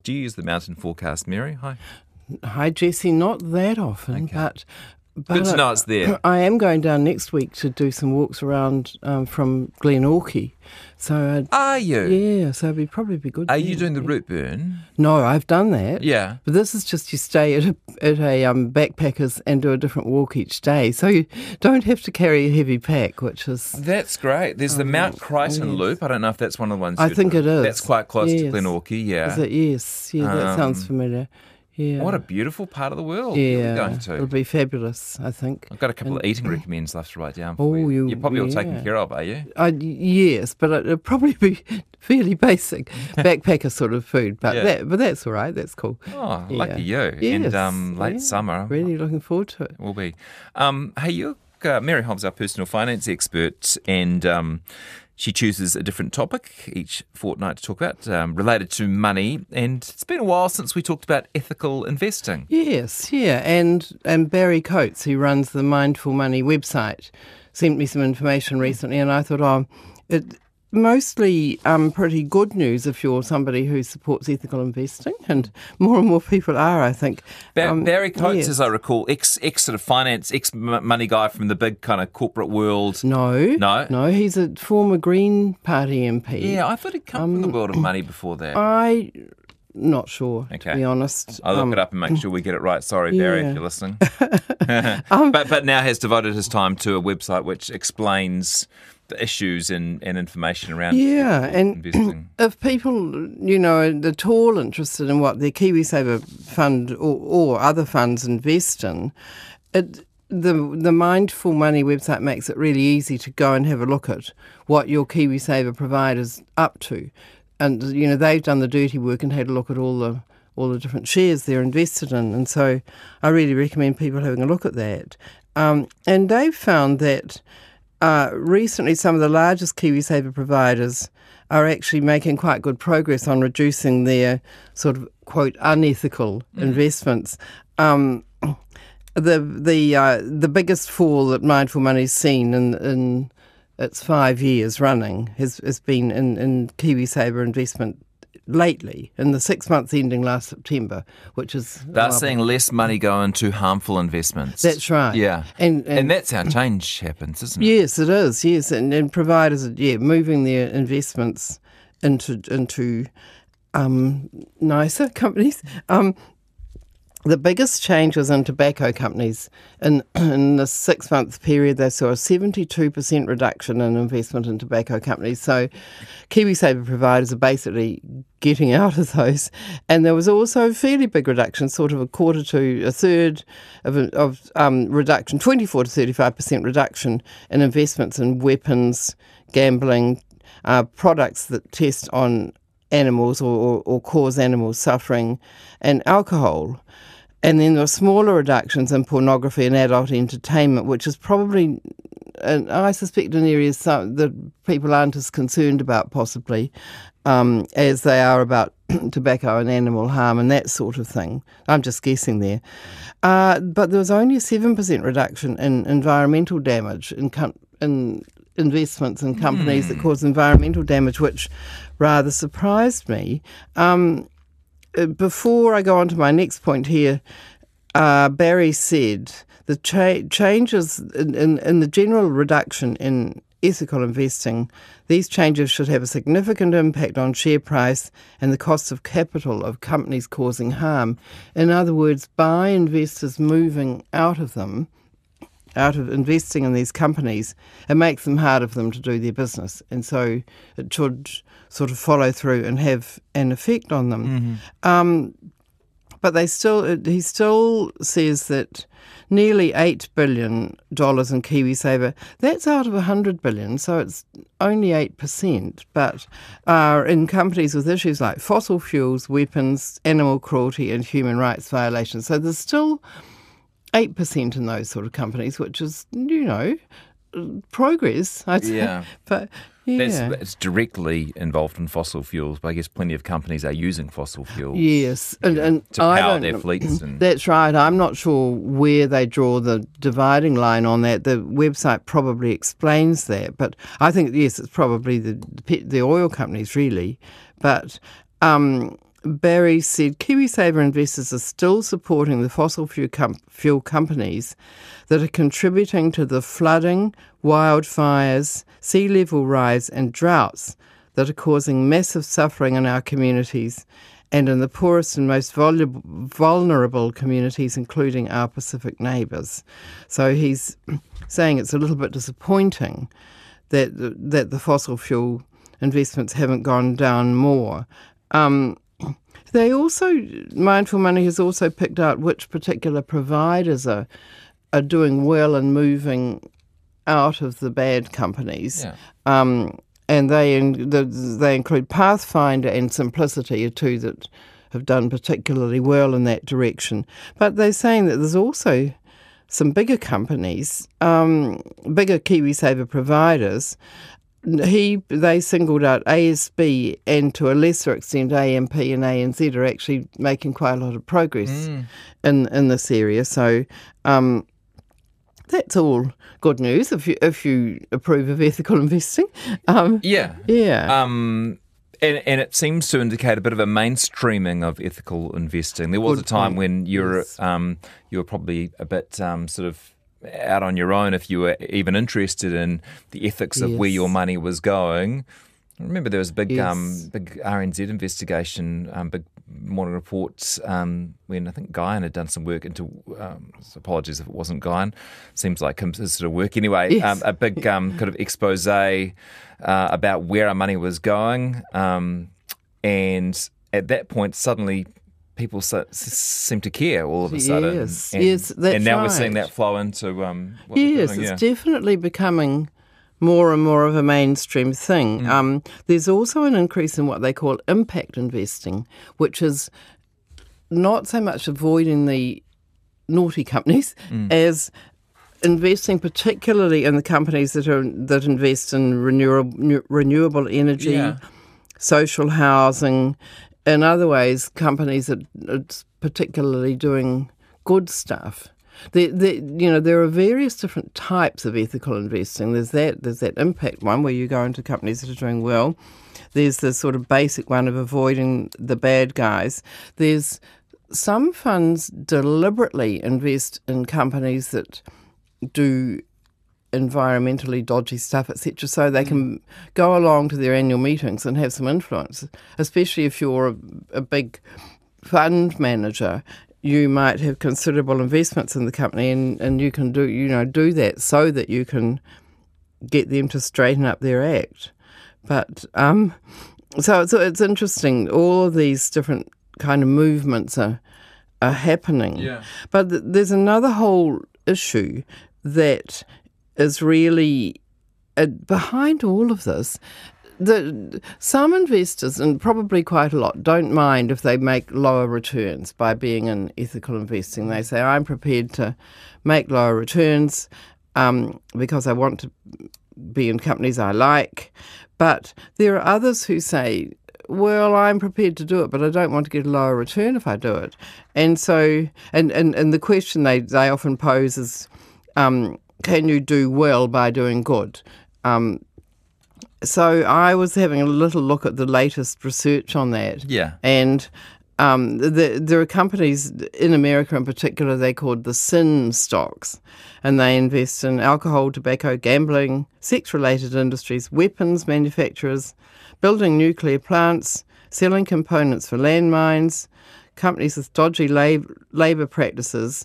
Do you use the Mountain Forecast, Mary? Hi. Hi, Jesse. Not that often, Okay. but Good to know it's there. I am going down next week to do some walks around from Glenorchy. So Are you? yeah, so it'd probably be good. Are you doing the root burn? No, I've done that. Yeah. But this is just you stay at a backpackers and do a different walk each day, so you don't have to carry a heavy pack, which is. That's great. There's the Mount Crichton yes. Loop. I don't know if that's one of the ones. I think it is. That's quite close to Yes. Glenorchy. Yeah. Is it? Yes. Yeah, that sounds familiar. Yeah. What a beautiful part of the world you're going to. It'll be fabulous, I think. I've got a couple of eating recommends left to write down for Oh, you. You're probably all taken yeah. care of, are you? Yes, but it'll probably be fairly basic backpacker sort of food. But Yeah. that's all right. That's cool. Oh, Yeah. lucky you. Yes, And late yeah. summer. Really looking forward to it. Will be. Hey, you're Mary Hobbs, our personal finance expert, and she chooses a different topic each fortnight to talk about related to money. And it's been a while since we talked about ethical investing. Yes, yeah, and Barry Coates, who runs the Mindful Money website, sent me some information recently, and I thought, it mostly pretty good news if you're somebody who supports ethical investing, and more people are, I think. Barry Coates, yes. as I recall, ex sort of finance, money guy from the big kind of corporate world. No, he's a former Green Party MP. Yeah, I thought he'd come from the world of money before that. I'm not sure, Okay. to be honest. I'll look it up and make sure we get it right. Sorry, Barry, yeah. if you're listening. But now has devoted his time to a website which explains the issues and information around investing. If people, at all interested in what their KiwiSaver fund or other funds invest in, the Mindful Money website makes it really easy to go and have a look at what your KiwiSaver provider's up to. And, they've done the dirty work and had a look at all the different shares they're invested in. And so I really recommend people having a look at that. And they've found that recently some of the largest KiwiSaver providers are actually making quite good progress on reducing their sort of, quote, unethical investments. The biggest fall that Mindful Money's seen in its 5 years running has been in KiwiSaver investment lately, in the 6 months ending last September, which is... They're seeing less money go into harmful investments. That's right. Yeah. And that's how change happens, isn't it? Yes, it is, yes. And providers are, moving their investments into nicer companies. The biggest changes in tobacco companies in the 6 month period, they saw a 72% reduction in investment in tobacco companies. So KiwiSaver providers are basically getting out of those. And there was also a fairly big reduction, sort of a quarter to a third of reduction, 24 to 35% reduction in investments in weapons, gambling, products that test on animals or cause animal suffering, and alcohol. And then there were smaller reductions in pornography and adult entertainment, which is probably, I suspect, an area that people aren't as concerned about possibly as they are about tobacco and animal harm and that sort of thing. I'm just guessing there. But there was only a 7% reduction in environmental damage in investments in companies that cause environmental damage, which rather surprised me. Before I go on to my next point here, Barry said the changes in the general reduction in ethical investing, these changes should have a significant impact on share price and the cost of capital of companies causing harm. In other words, by investors moving out of investing in these companies, it makes them harder for them to do their business. And so it should sort of follow through and have an effect on them. Mm-hmm. But he still says that nearly $8 billion in KiwiSaver, that's out of $100 billion, so it's only 8%, but are in companies with issues like fossil fuels, weapons, animal cruelty and human rights violations. So there's still 8% in those sort of companies, which is, progress, I'd say. Yeah. But, yeah. It's directly involved in fossil fuels, but I guess plenty of companies are using fossil fuels. Yes. And to power their fleets. That's right. I'm not sure where they draw the dividing line on that. The website probably explains that. But I think, yes, it's probably the oil companies, really. But Barry said KiwiSaver investors are still supporting the fossil fuel companies that are contributing to the flooding, wildfires, sea level rise and droughts that are causing massive suffering in our communities and in the poorest and most vulnerable communities, including our Pacific neighbours. So he's saying it's a little bit disappointing that the fossil fuel investments haven't gone down more. They also, Mindful Money has also picked out which particular providers are doing well and moving out of the bad companies. Yeah. And they include Pathfinder and Simplicity, are two that have done particularly well in that direction. But they're saying that there's also some bigger companies, bigger KiwiSaver providers. They singled out ASB and to a lesser extent AMP and ANZ are actually making quite a lot of progress in this area. So that's all good news if you approve of ethical investing. Yeah. And it seems to indicate a bit of a mainstreaming of ethical investing. There was a time when you were probably a bit sort of out on your own if you were even interested in the ethics of where your money was going. I remember there was a big RNZ investigation, big morning reports when I think Guyan had done some work into, apologies if it wasn't Guyan, seems like his sort of work anyway, a big kind of expose about where our money was going. And at that point, suddenly people seem to care all of a sudden. Yes, that's and now right. we're seeing that flow into what yes, we're doing. It's definitely becoming more and more of a mainstream thing. There's also an increase in what they call impact investing, which is not so much avoiding the naughty companies as investing particularly in the companies that invest in renewable energy, social housing, in other ways, companies that are particularly doing good stuff. There are various different types of ethical investing. There's that impact one where you go into companies that are doing well. There's the sort of basic one of avoiding the bad guys. There's some funds deliberately invest in companies that do environmentally dodgy stuff, etc., so they can go along to their annual meetings and have some influence, especially if you're a big fund manager. You might have considerable investments in the company and you can do that so that you can get them to straighten up their act. But so it's interesting. All of these different kind of movements are happening. Yeah. But there's another whole issue that is really behind all of this. Some investors, and probably quite a lot, don't mind if they make lower returns by being in ethical investing. They say, I'm prepared to make lower returns because I want to be in companies I like. But there are others who say, well, I'm prepared to do it, but I don't want to get a lower return if I do it. And so, and the question they often pose is, can you do well by doing good? So I was having a little look at the latest research on that. Yeah. And there are companies in America in particular, they're called the sin stocks, and they invest in alcohol, tobacco, gambling, sex-related industries, weapons manufacturers, building nuclear plants, selling components for landmines, companies with dodgy labour practices.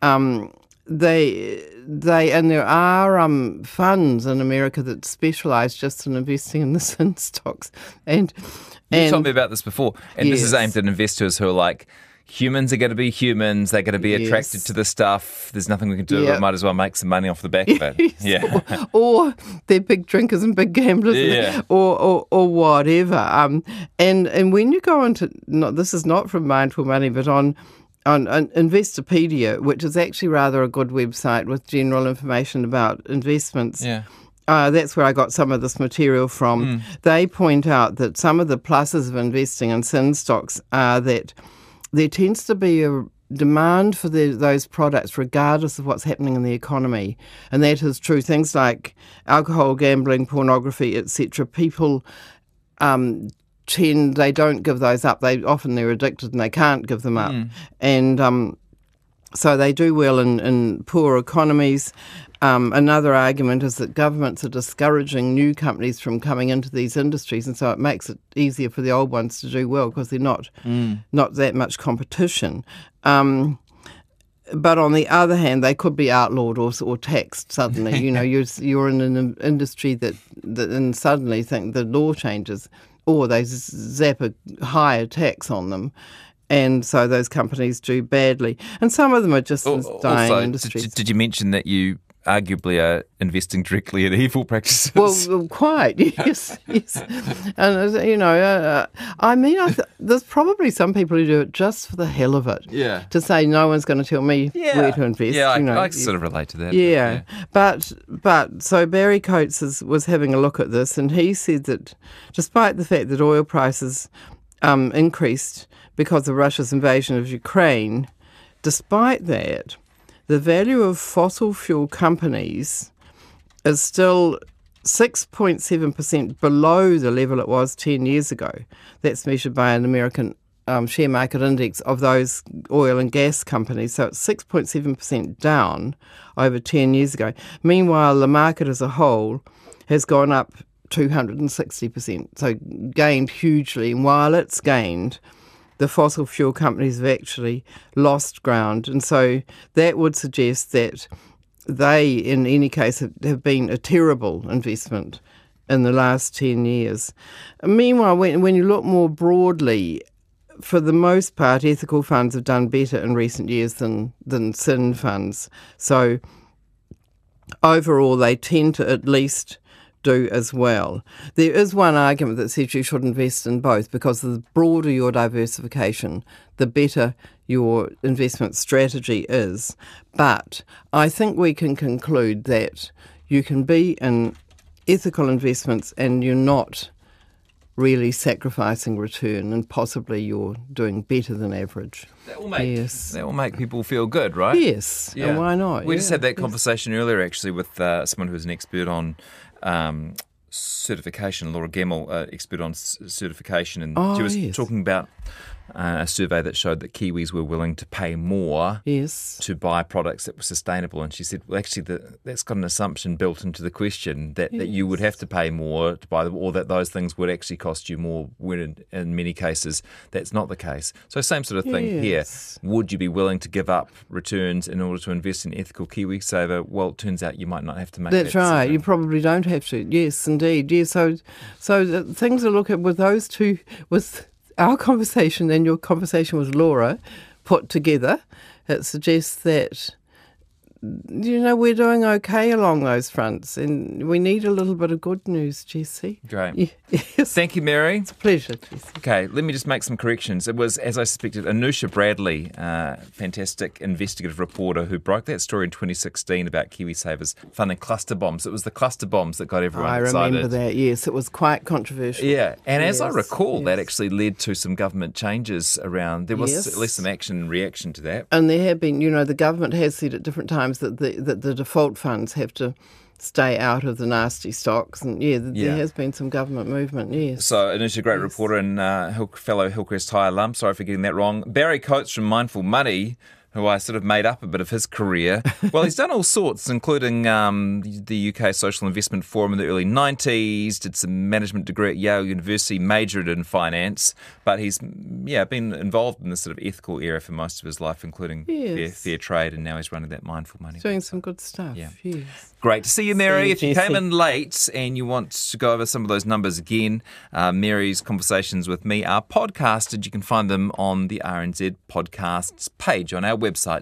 There are funds in America that specialise just in investing in the sin stocks. And you told me about this before, and this is aimed at investors who are like, humans are going to be humans, they're going to be attracted to the stuff, there's nothing we can do, but might as well make some money off the back of it. Yeah. Or they're big drinkers and big gamblers, or whatever. And when you go into, this is not from Mindful Money, but on Investopedia, which is actually rather a good website with general information about investments. Yeah. That's where I got some of this material from. They point out that some of the pluses of investing in sin stocks are that there tends to be a demand for those products regardless of what's happening in the economy. And that is true. Things like alcohol, gambling, pornography, etc. People they don't give those up. They're addicted and they can't give them up. And so they do well in poor economies. Another argument is that governments are discouraging new companies from coming into these industries, and so it makes it easier for the old ones to do well because they're not that much competition. But on the other hand, they could be outlawed or taxed suddenly. You're in an industry that and suddenly think the law changes, or they zap a higher tax on them. And so those companies do badly. And some of them are just dying industries. Did you mention that you arguably are investing directly in evil practices? Well, quite, yes. And, there's probably some people who do it just for the hell of it. Yeah. To say no one's going to tell me where to invest. Yeah, I sort of relate to that. Yeah. But so Barry Coates was having a look at this, and he said that despite the fact that oil prices increased because of Russia's invasion of Ukraine, despite that, the value of fossil fuel companies is still 6.7% below the level it was 10 years ago. That's measured by an American share market index of those oil and gas companies. So it's 6.7% down over 10 years ago. Meanwhile, the market as a whole has gone up 260%, so gained hugely. And while it's gained, the fossil fuel companies have actually lost ground. And so that would suggest that they, in any case, have been a terrible investment in the last 10 years. Meanwhile, when you look more broadly, for the most part, ethical funds have done better in recent years than sin funds. So overall, they tend to at least do as well. There is one argument that says you should invest in both, because the broader your diversification, the better your investment strategy is. But I think we can conclude that you can be in ethical investments and you're not really sacrificing return, and possibly you're doing better than average. That will make people feel good, right? Yes, yeah. And why not? We just had that conversation earlier, actually, with someone who's an expert on certification, Laura Gemmell, expert on certification, and she was talking about a survey that showed that Kiwis were willing to pay more to buy products that were sustainable. And she said, well, actually, that's got an assumption built into the question that you would have to pay more to buy them, or that those things would actually cost you more, when in many cases that's not the case. So same sort of thing here. Would you be willing to give up returns in order to invest in ethical KiwiSaver? Well, it turns out you might not have to make that decision. That's right. You probably don't have to. Yes, indeed. Yeah, so things to look at with those two, with our conversation and your conversation with Laura put together, it suggests that, we're doing okay along those fronts, and we need a little bit of good news, Jesse. Great. Yes. Thank you, Mary. It's a pleasure, Jesse. Okay, let me just make some corrections. It was, as I suspected, Anusha Bradley, fantastic investigative reporter, who broke that story in 2016 about KiwiSaver's funding cluster bombs. It was the cluster bombs that got everyone excited. I remember that, yes. It was quite controversial. Yeah, and as I recall, that actually led to some government changes around. There was at least some action and reaction to that. And there have been, the government has said at different times that the default funds have to stay out of the nasty stocks, and there has been some government movement. Yes. So Anusha, great reporter and fellow Hillcrest High alum. Sorry for getting that wrong. Barry Coates from Mindful Money, who I sort of made up a bit of his career. Well, he's done all sorts, including the UK Social Investment Forum in the early 90s, did some management degree at Yale University, majored in finance, but he's been involved in this sort of ethical area for most of his life, including fair trade, and now he's running that Mindful Money. Doing some good stuff, yes. Great to see you, Mary. If you came in late and you want to go over some of those numbers again, Mary's conversations with me are podcasted. You can find them on the RNZ Podcasts page on our website.